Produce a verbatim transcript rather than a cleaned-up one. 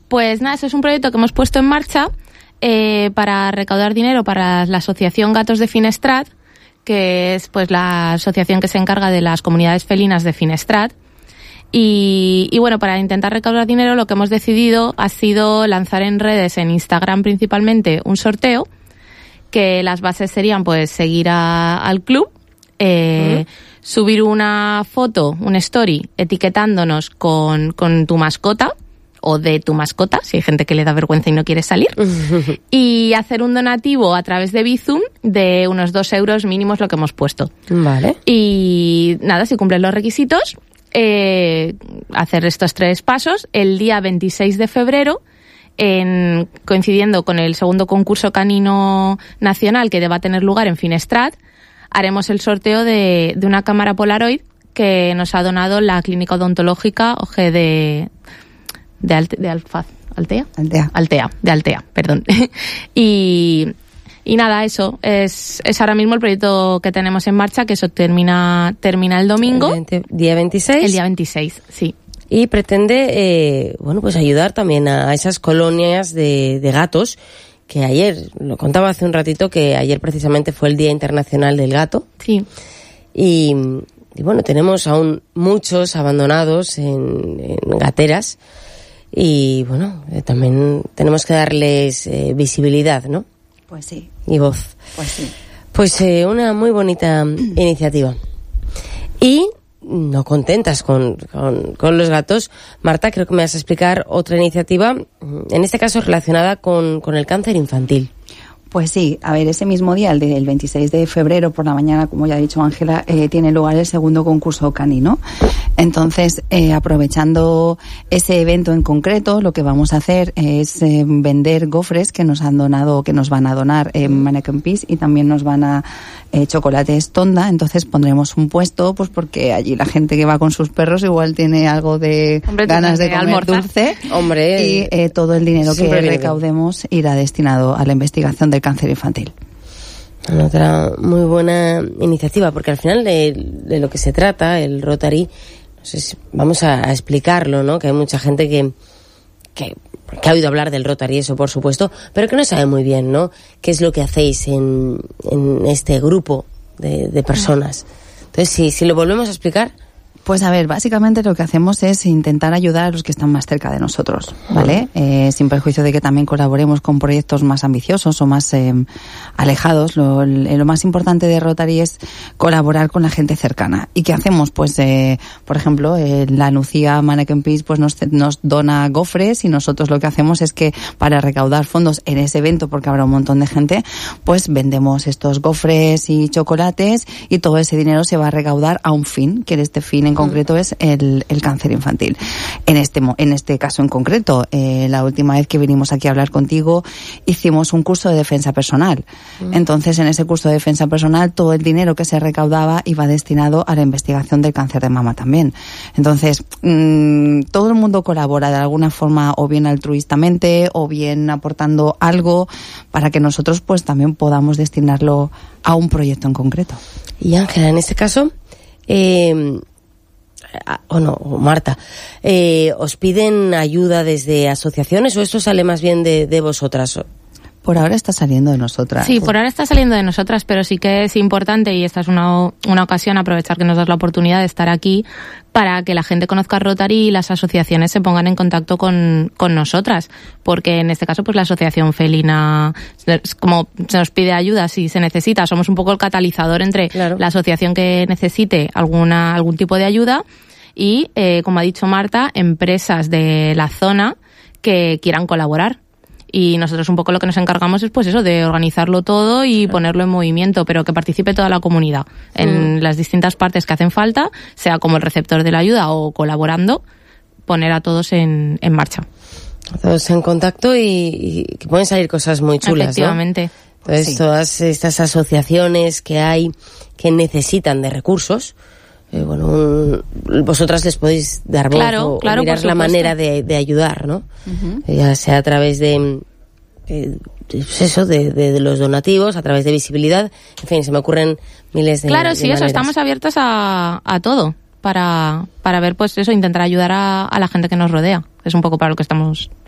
Pues nada, eso es un proyecto que hemos puesto en marcha eh, para recaudar dinero para la asociación Gatos de Finestrat, que es pues la asociación que se encarga de las comunidades felinas de Finestrat. Y, y bueno, para intentar recaudar dinero lo que hemos decidido ha sido lanzar en redes, en Instagram principalmente, un sorteo, que las bases serían pues seguir a, al club, eh, uh-huh. subir una foto, un story, etiquetándonos con, con tu mascota, o de tu mascota, si hay gente que le da vergüenza y no quiere salir, y hacer un donativo a través de Bizum de unos dos euros mínimos lo que hemos puesto. Vale. Y nada, si cumplen los requisitos, eh, hacer estos tres pasos el día veintiséis de febrero, en, coincidiendo con el segundo concurso canino nacional que deba tener lugar en Finestrat, haremos el sorteo de, de una cámara Polaroid que nos ha donado la clínica odontológica O G de, de, Alte, de Alfaz, Altea? Altea. Altea, de Altea, perdón. y... Y nada, eso es, es ahora mismo el proyecto que tenemos en marcha, que eso termina termina el domingo. El veinte, día veintiséis. El día veintiséis, sí. Y pretende, eh, bueno, pues ayudar también a esas colonias de, de gatos, que ayer, lo contaba hace un ratito, que ayer precisamente fue el Día Internacional del Gato. Sí. Y, y bueno, tenemos aún muchos abandonados en, en gateras. Y bueno, eh, también tenemos que darles eh, visibilidad, ¿no? Pues sí. Y voz. Pues sí. Pues eh, una muy bonita iniciativa. Y no contentas con, con, con los gatos, Marta, creo que me vas a explicar otra iniciativa, en este caso relacionada con, con el cáncer infantil. Pues sí, a ver, ese mismo día, el del veintiséis de febrero por la mañana, como ya ha dicho Ángela, eh, tiene lugar el segundo concurso canino. Entonces, eh, aprovechando ese evento en concreto, lo que vamos a hacer es eh, vender gofres que nos han donado, que nos van a donar en eh, Mannequin Peace, y también nos van a eh, chocolates Tonda. Entonces pondremos un puesto, pues porque allí la gente que va con sus perros igual tiene algo de Hombre, ganas de comer almorzar. Dulce. Hombre, y eh, todo el dinero que recaudemos irá destinado a la investigación del cáncer infantil. Otra muy buena iniciativa, porque al final de, de lo que se trata, el Rotary, no sé si vamos a, a explicarlo, ¿no? Que hay mucha gente que, que, que ha oído hablar del Rotary, eso por supuesto, pero que no sabe muy bien, ¿no? ¿Qué es lo que hacéis en, en este grupo de, de personas? Entonces, si, si lo volvemos a explicar... Pues a ver, básicamente lo que hacemos es intentar ayudar a los que están más cerca de nosotros, ¿vale? Eh, sin perjuicio de que también colaboremos con proyectos más ambiciosos o más eh, alejados. Lo, lo más importante de Rotary es colaborar con la gente cercana. ¿Y qué hacemos? Pues, eh, por ejemplo, eh, la Lucía Mannequin Peace pues nos, nos dona gofres, y nosotros lo que hacemos es que para recaudar fondos en ese evento, porque habrá un montón de gente, pues vendemos estos gofres y chocolates, y todo ese dinero se va a recaudar a un fin, que este fin en concreto es el, el cáncer infantil. En este en este caso en concreto, eh, la última vez que vinimos aquí a hablar contigo, hicimos un curso de defensa personal. Mm. Entonces, en ese curso de defensa personal, todo el dinero que se recaudaba iba destinado a la investigación del cáncer de mama también. Entonces, mmm, todo el mundo colabora de alguna forma, o bien altruistamente, o bien aportando algo para que nosotros pues también podamos destinarlo a un proyecto en concreto. Y Ángela, en este caso, eh, o no, o Marta, eh, ¿os piden ayuda desde asociaciones o esto sale más bien de, de vosotras? Por ahora está saliendo de nosotras. Sí, por ahora está saliendo de nosotras, pero sí que es importante, y esta es una, una ocasión, aprovechar que nos das la oportunidad de estar aquí para que la gente conozca Rotary y las asociaciones se pongan en contacto con, con nosotras, porque en este caso pues la asociación felina, como se nos pide ayuda si se necesita, somos un poco el catalizador entre claro. la asociación que necesite alguna algún tipo de ayuda y, eh, como ha dicho Marta, empresas de la zona que quieran colaborar. Y nosotros un poco lo que nos encargamos es pues eso, de organizarlo todo y claro. ponerlo en movimiento, pero que participe toda la comunidad en mm. las distintas partes que hacen falta, sea como el receptor de la ayuda o colaborando, poner a todos en, en marcha. Todos en contacto y, y que pueden salir cosas muy chulas, efectivamente. ¿no? Entonces, sí. todas estas asociaciones que hay que necesitan de recursos, eh, bueno, un, vosotras les podéis dar voz claro, o, claro, o mirar la manera de, de ayudar, ¿no? Uh-huh. Ya sea a través de, eh, pues eso, de, de, de los donativos, a través de visibilidad, en fin, se me ocurren miles de Claro, de sí, maneras. Eso, estamos abiertas a, a todo para, para ver, pues eso, intentar ayudar a, a la gente que nos rodea. Es un poco para lo que estamos